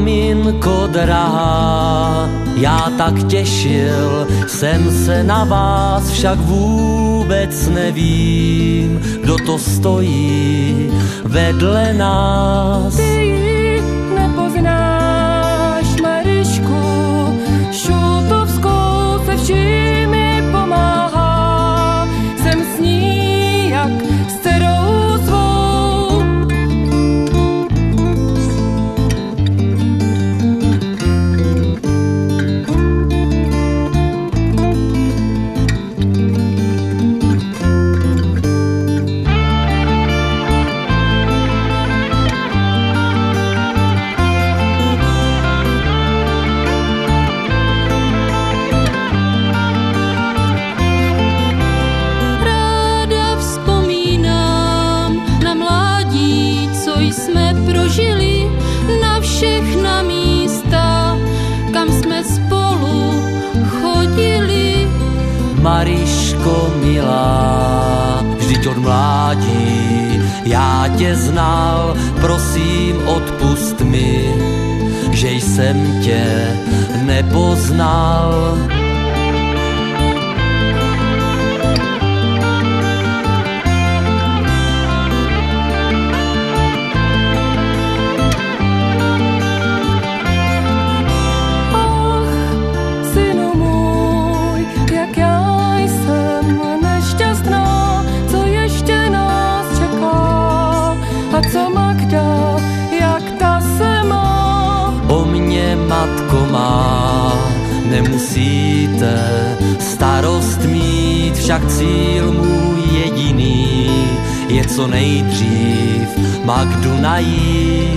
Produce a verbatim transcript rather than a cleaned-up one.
Maminko drahá, já tak těšil jsem se na vás, však vůbec nevím, kdo to stojí vedle nás. Ty ji nepoznáš, Marišku, Šutovskou, se vším mi pomáhá. Jsem s ní jak s dcerou svou. Jsme prožili na všechna místa, kam jsme spolu chodili. Mariško milá, vždyť od mládí já tě znal, prosím odpust mi, že jsem tě nepoznal. Co Magda, jak ta se má? O mě, matko má, nemusíte starost mít, však cíl můj jediný je co nejdřív Magdu najít.